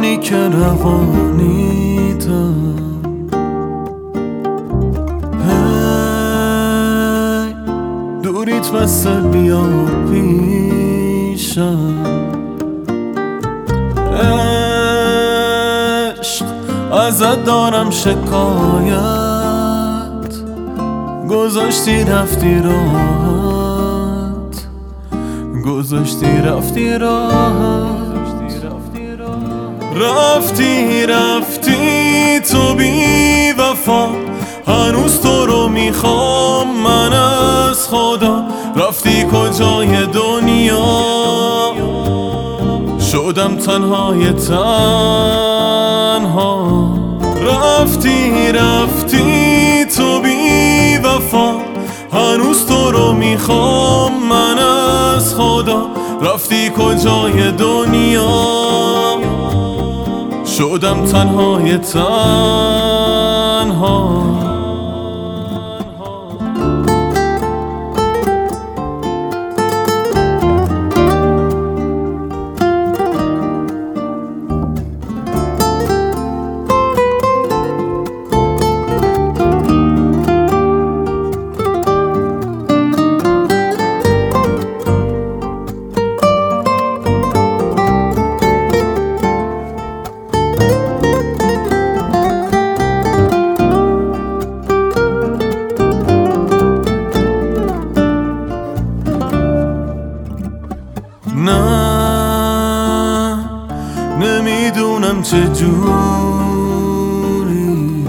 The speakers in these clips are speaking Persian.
منی که روانیتم. هی دوریت بسته بیا پیشم. عشق ازت دارم شکایت، گذاشتی رفتی راحت، گذاشتی رفتی راحت. رفتی تو بی وفا، هنوز تو رو میخوام من از خدا. رفتی کجای دنیا، شدم تنهای تنها. رفتی تو بی وفا، هنوز تو رو میخوام من از خدا. رفتی کجای دنیا، شدم تنهای تنها. نه نمیدونم چجوری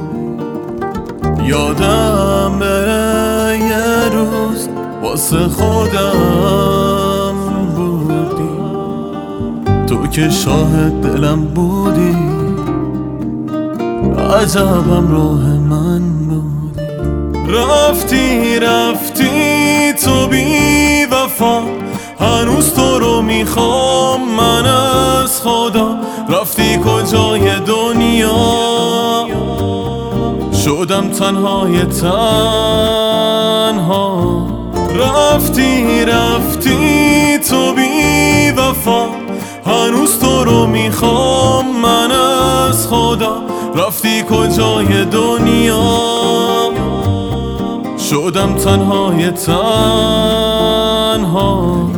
یادم بره یه روز واسه خودم بودی. تو که شاهد دلم بودی، عجبم راه من بودی. رفتی تو بی وفا، هنوز تو رو میخوام من از خدا. رفتی کجای دنیا، شدم تنهای تنها. رفتی تو بی وفا، هنوز تو رو میخوام من از خدا. رفتی کجای دنیا، شدم تنهای تنها.